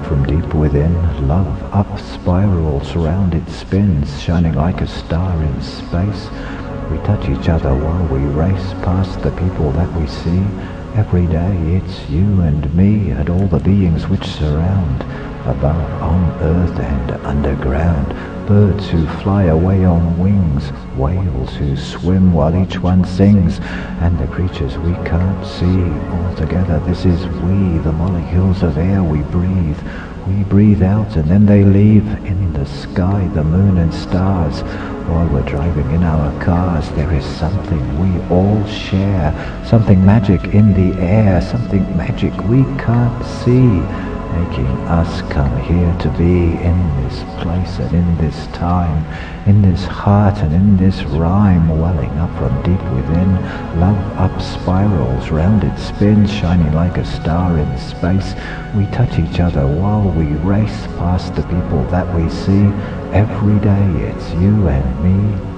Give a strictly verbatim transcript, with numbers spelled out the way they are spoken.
from deep within. Love up spirals, round it spins, shining like a star in space. We touch each other while we race past the people that we see. Every day it's you and me and all the beings which surround, above, on earth and underground. Birds who fly away on wings, whales who swim while each one sings, and the creatures we can't see. All together this is we, the molecules of air we breathe. We breathe out and then they leave. In the sky, the moon and stars. While we're driving in our cars, there is something we all share. Something magic in the air, something magic we can't see, making us come here to be in this place and in this time, in this heart and in this rhyme, welling up from deep within. Love up spirals, round it spins, shining like a star in space. We touch each other while we race past the people that we see. Every day it's you and me,